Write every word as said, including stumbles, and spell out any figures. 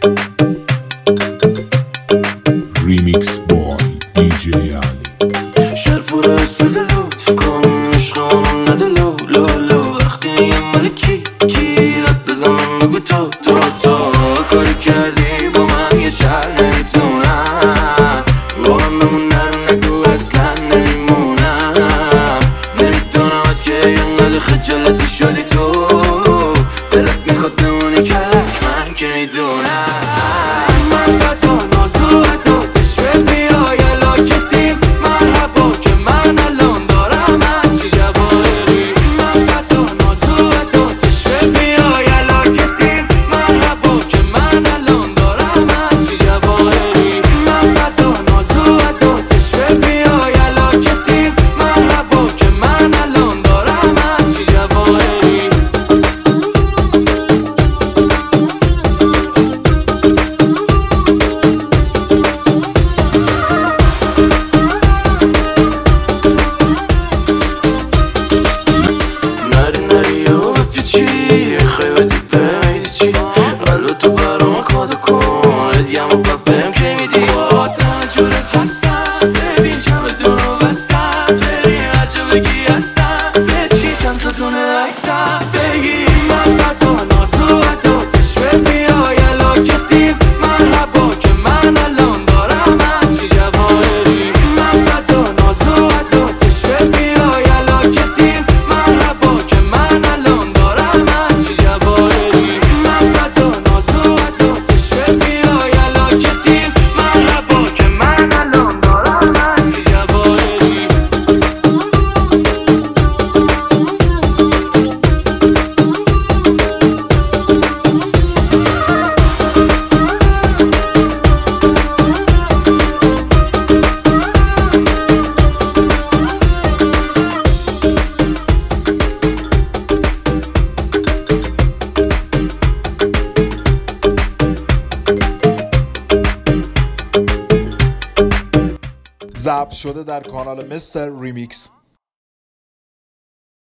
ریمیکس بای دی جی علی. شهر پر از لطف کن عشقمون نده لو لو لو. وقتی میگم مال کی کی داد بزنم بگو تو تو تو. کاری کردی با من یه شهر نمیتونم با من بمون نرم نگو اصلا نمیمونم. نمیدونم از که اینقدر خجالتی شدی تو. دلت میخواد بمونی کلک من که میدونم. من فتا نازو عدا تشوه بیای لاکتیم مرحبا که من الان دارم هرچی جواهری. من فتا نازو عدا تشوه بیای لاکتیم مرحبا که من الان دارم هرچی جواهری. من فتا نازو عدا تشوه بیای لاکتیم مرحبا که من الان دارم هرچی جواهری. ضبط شده در کانال مستر ریمیکس.